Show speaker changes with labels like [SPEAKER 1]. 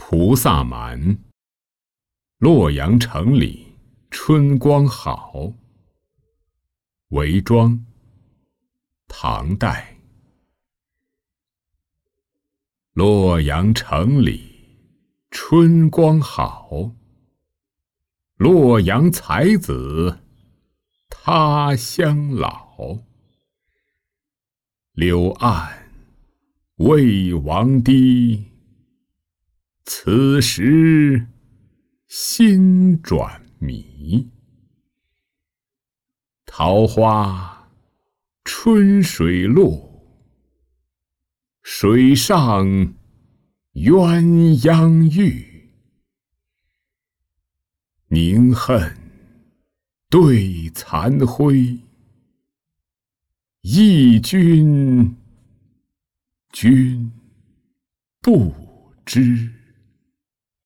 [SPEAKER 1] 菩萨蛮。洛阳城里春光好。韦庄，唐代。洛阳城里春光好，洛阳才子他乡老。柳暗魏王堤，此时新转迷。桃花春水落，水上鸳鸯浴。宁恨对残辉，忆君君不知。